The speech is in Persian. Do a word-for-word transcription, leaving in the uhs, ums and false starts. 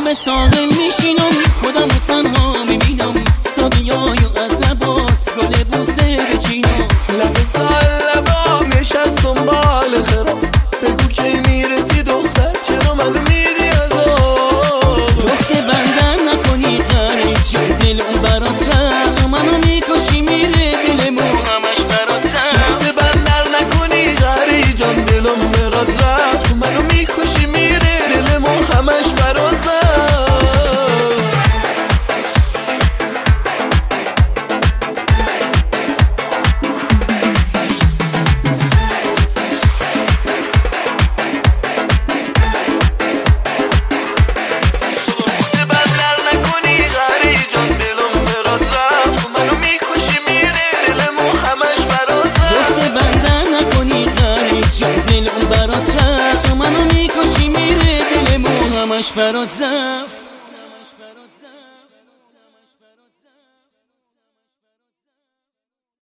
لب ساقل میشینم خودم تنها میبینم ساقیایو از لبات گل بوسه بچینم لب سال لبام نشستم بال خرام بگو کی میرسی دختر چرا منو میری از آب دخت بندن نکنی غری جای دل اون برات رفت تو منو میکشی میره دلمو همش برات رفت دخت بندر نکنی غری جان دلم برات رفت تو منو میکشی میره دلمو همش برات رفت برات رفت تو منو میکشی میره دلمو همش برات رفت